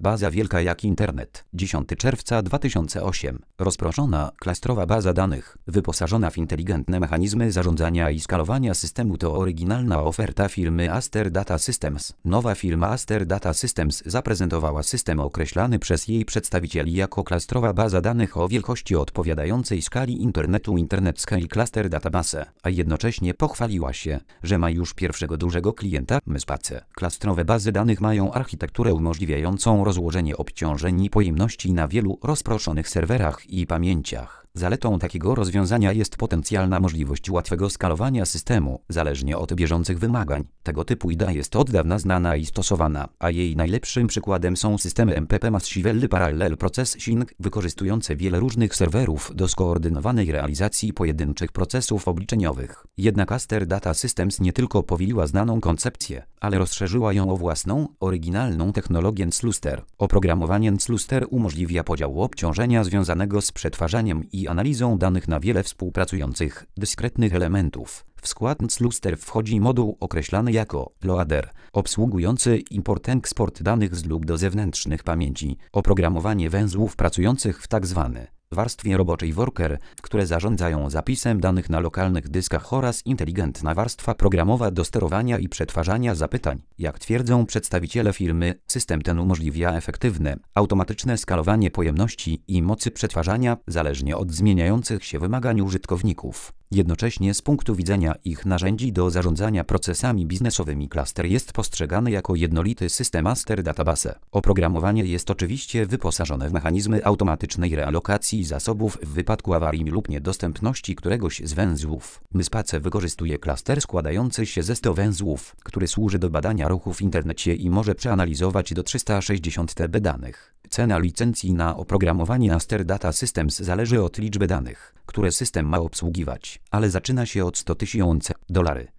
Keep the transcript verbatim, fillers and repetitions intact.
Baza wielka jak internet. dziesiątego czerwca dwa tysiące ósmego. Rozproszona, klastrowa baza danych, wyposażona w inteligentne mechanizmy zarządzania i skalowania systemu to oryginalna oferta firmy Aster Data Systems. Nowa firma Aster Data Systems zaprezentowała system określany przez jej przedstawicieli jako klastrowa baza danych o wielkości odpowiadającej skali internetu Internet Scale Cluster Database, a jednocześnie pochwaliła się, że ma już pierwszego dużego klienta, MySpace. Klastrowe bazy danych mają architekturę umożliwiającą rozłożenie obciążeń i pojemności na wielu rozproszonych serwerach i pamięciach. Zaletą takiego rozwiązania jest potencjalna możliwość łatwego skalowania systemu, zależnie od bieżących wymagań. Tego typu idea jest od dawna znana i stosowana, a jej najlepszym przykładem są systemy M P P Massively Parallel Processing, wykorzystujące wiele różnych serwerów do skoordynowanej realizacji pojedynczych procesów obliczeniowych. Jednak Aster Data Systems nie tylko powieliła znaną koncepcję, ale rozszerzyła ją o własną, oryginalną technologię Cluster. Oprogramowanie Cluster umożliwia podział obciążenia związanego z przetwarzaniem i analizą danych na wiele współpracujących, dyskretnych elementów. W skład Cluster wchodzi moduł określany jako loader, obsługujący import-eksport danych z lub do zewnętrznych pamięci, oprogramowanie węzłów pracujących w tzw. warstwie roboczej worker, które zarządzają zapisem danych na lokalnych dyskach oraz inteligentna warstwa programowa do sterowania i przetwarzania zapytań. Jak twierdzą przedstawiciele firmy, system ten umożliwia efektywne, automatyczne skalowanie pojemności i mocy przetwarzania zależnie od zmieniających się wymagań użytkowników. Jednocześnie z punktu widzenia ich narzędzi do zarządzania procesami biznesowymi Cluster jest postrzegany jako jednolity system Aster Database. Oprogramowanie jest oczywiście wyposażone w mechanizmy automatycznej realokacji zasobów w wypadku awarii lub niedostępności któregoś z węzłów. MySpace wykorzystuje Cluster składający się ze stu węzłów, który służy do badania ruchu w internecie i może przeanalizować do trzysta sześćdziesiąt terabajtów danych. Cena licencji na oprogramowanie Aster Data Systems zależy od liczby danych, które system ma obsługiwać, ale zaczyna się od sto tysięcy dolarów.